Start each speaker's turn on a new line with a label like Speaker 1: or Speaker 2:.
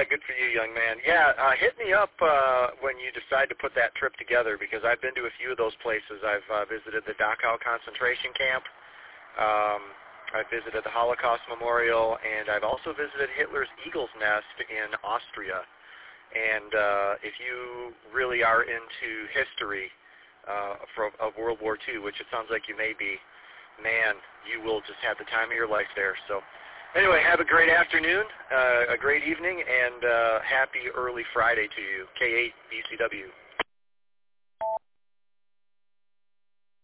Speaker 1: Good for you, young man. Yeah, hit me up when you decide to put that trip together, because I've been to a few of those places. I've visited the Dachau concentration camp. I've visited the Holocaust Memorial, and I've also visited Hitler's Eagle's Nest in Austria. And if you really are into history of World War II, which it sounds like you may be, man, you will just have the time of your life there. So anyway, have a great afternoon, a great evening, and happy early Friday to you. K8 BCW.